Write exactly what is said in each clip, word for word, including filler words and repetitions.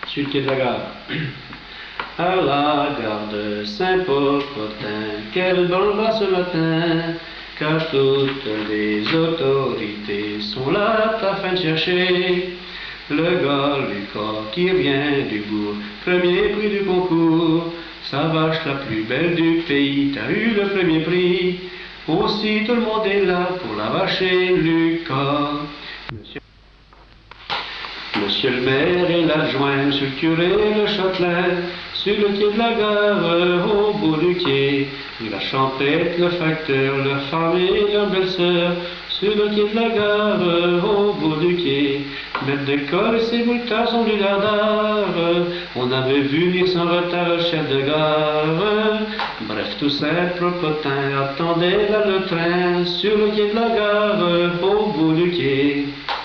sur le quai de la gare. À la gare de Saint-Popotin, quel bon va ce matin, car toutes les autorités sont là afin de chercher le gars Lucas qui vient du bourg, premier prix du concours. Sa vache la plus belle du pays, t'as eu le premier prix. Aussi tout le monde est là pour la vacher Lucas. Monsieur Monsieur le maire et l'adjoint, monsieur le curé et le châtelain, sur le quai de la gare, au bout du quai, la champêtre, le facteur, leur femme et leur belle-sœur, sur le quai de la gare, au bout du quai, maître d'école et ses moutards sont du dardard, on avait vu venir sans retard le chef de gare, bref tout Saint-Popotin attendait là le train, sur le quai de la gare, au bout du quai.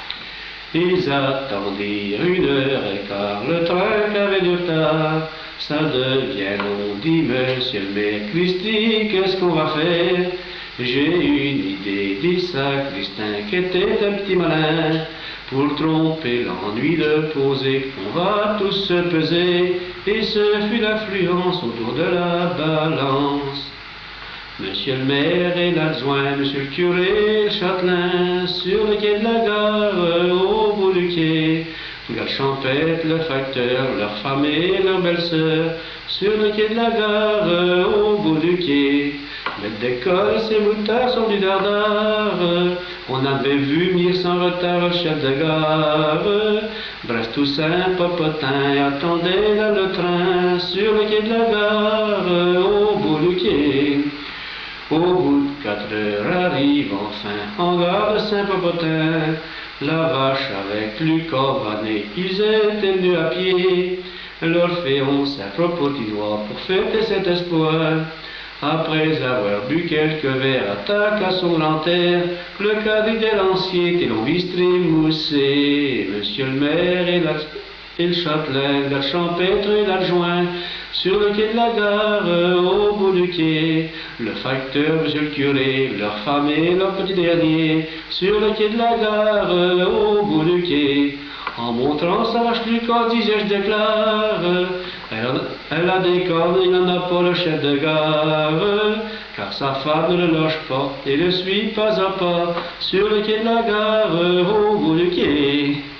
Ils attendirent une heure et quart, le train qui avait du retard. Ça devient long, dit monsieur le maire, Christy, qu'est-ce qu'on va faire? J'ai une idée, dit sacristain, qui était un petit malin, pour tromper l'ennui de poser, on va tous se peser, et ce fut l'affluence autour de la balance. Monsieur le maire et l'adjoint, monsieur le curé et le châtelain, sur le quai de la gare, au bout du quai, la champêtre, le facteur, leur femme et leur belle-sœur, sur le quai de la gare, au bout du quai, maître d'école et ses moutards sont du dardard, on avait vu venir sans retard le chef de gare, bref tout Saint-Popotin attendait là le train, sur le quai de la gare, au bout du quai. Au bout de quatre heures arrive enfin, en gare de Saint-Popotin, la vache avec Lucas Vanet, ils étaient venus à pied, l'Orphéon Saint-Propotinois pour fêter cet espoir. Après avoir bu quelques verres, attaque à son lanterne, le cadet des lanciers, et l'on bistré moussé, monsieur le maire et, la, et le châtelain, la champêtre et l'adjoint, sur le quai de la gare, au bout du quai, le facteur, monsieur le curé, leur femme et leur petit dernier, sur le quai de la gare, au bout du quai, en montrant sa vache Lucas, disais je déclare, elle a, elle a des cornes, il n'en a pas le chef de gare, car sa femme ne le loge pas, et le suit pas à pas, sur le quai de la gare, au bout du quai.